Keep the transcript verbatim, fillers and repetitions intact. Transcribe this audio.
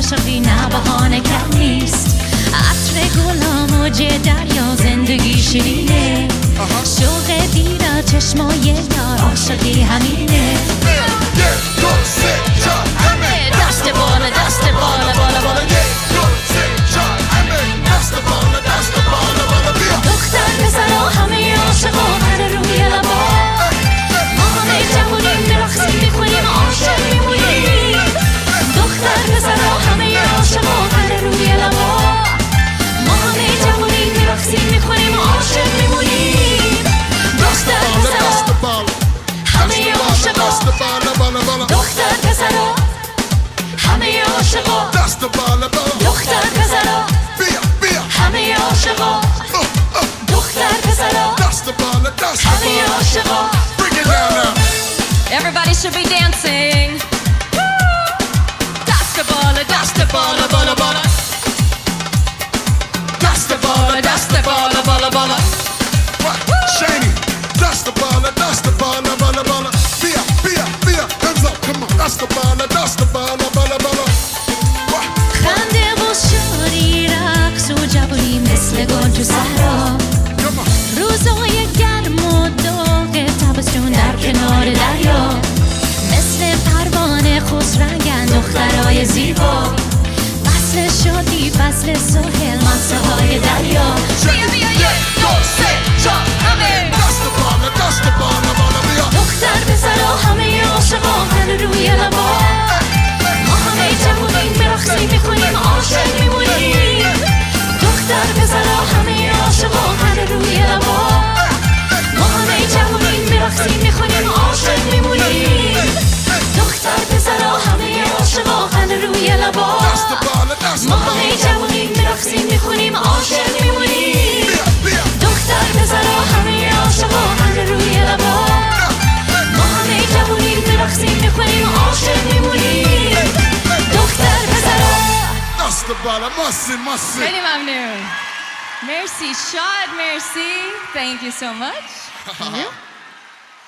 عاشقی نه بهانه کم نیست عطر گل و موج دریا زندگی شیرینه شوق دیرا چشمای یار عاشقی همینه دست بالا دست بالا بالا بالا دختر پسرا همه عاشقا هر روی لبا ما همه جوونیم برقصیم میخونیم عاشق میمونیم دختر پسرا همه عاشقا هر روی لبا ما همه جوونیم برقصیم میخونیم عاشق میمونیم دختر پسرا همه عاشقا دختر پسرا همه عاشقا دختر پسرا همه عاشقا دختر پسرا همه عاشقا Everybody should be dancing دست بالا دست بالا بالا بالا دست بالا دست بالا بالا بالا Shady, dust the baller, dust the baller, baller, baller. Bia, bia, bia, hands up, come on. Dust the baller, dust the baller, baller, baller. خنده و شادی رقص و جوونی مثل گل تو صحرا روزای گرم و داغ تابستون در کنار دریا مثل پروانه خوش رنگن دخترای زیبا فصل شادی فصل ساحل ماسه های دریا بیا بیا یک دو سه چهار همه Dust the baller, dust the baller, baller, bia. دختر پسرا همه عاشقا هر روی لبا ما همه جوونیم برقصیم میخونیم عاشق میمونیم دختر پسرا همه عاشقا هر روی لبا ما همه جوونیم برقصیم میخونیم عاشق میمونیم دختر پسرا همه عاشقا هر روی لبا Dust the baller, dust the ما همه baller. جوونیم برقصیم میخونیم عاشق میمونیم Bia, bia, دختر پسرا همه عاشقا هر روی لبا ما همه جوونیم برقصیم میخونیم عاشق میمونیم دختر پسرا dust the baller, must it, must it. خیلی ممنون. مرسی شاد مرسی. Thank you so much.